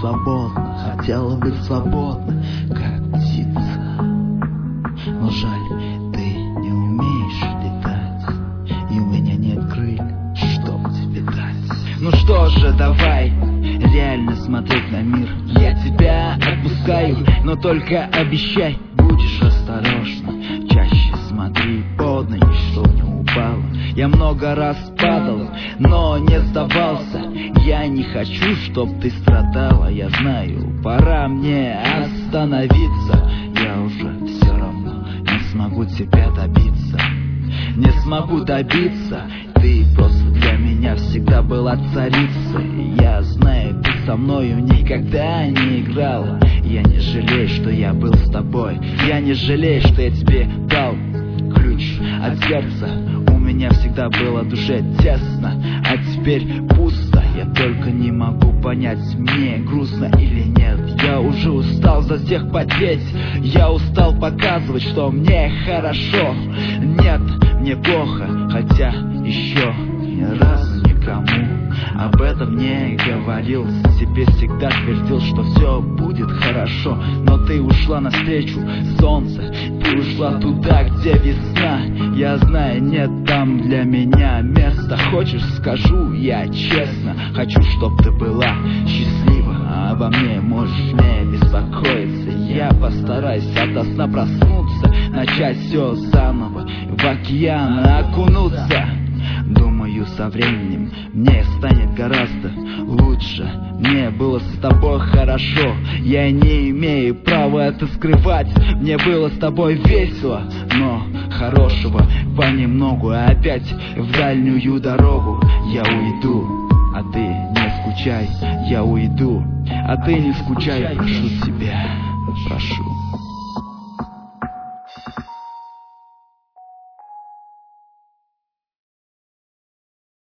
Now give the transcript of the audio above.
свободно, хотела быть свободна, как птица. Но жаль, ты не умеешь летать, и у меня нет крыльев, чтоб тебе дать. Ну что же, давай реально смотреть на мир. Я тебя отпускаю, но только обещай, будешь осторожна, чаще смотри под ноги, чтоб не упала. Я много раз падал, но не сдавался. Я не хочу, чтоб ты страдала. Я знаю, пора мне остановиться. Я уже все равно не смогу тебя добиться. Не смогу добиться. Ты просто для меня всегда была царицей. Я знаю, ты со мною никогда не играла. Я не жалею, что я был с тобой. Я не жалею, что я тебе дал ключ от сердца. У меня всегда было в душе тесно, а теперь пусто. Я только не могу понять, мне грустно или нет. Я уже устал за всех потеть. Я устал показывать, что мне хорошо. Нет, мне плохо, хотя еще ни разу никому об этом не говорил. Тебе всегда твердил, что все будет хорошо. Но ты ушла навстречу солнцу, ты ушла туда, где весна. Я знаю, нет там для меня места. Хочешь, скажу я честно. Хочу, чтоб ты была счастлива, а обо мне можешь не беспокоиться. Я постараюсь ото сна проснуться, начать все заново, в океан окунуться. Думаю, со временем мне станет гораздо лучше. Мне было с тобой хорошо, я не имею права это скрывать. Мне было с тобой весело, но хорошего понемногу. Опять в дальнюю дорогу я уйду, а ты не скучай. Я уйду, а ты не скучай. Прошу тебя, прошу.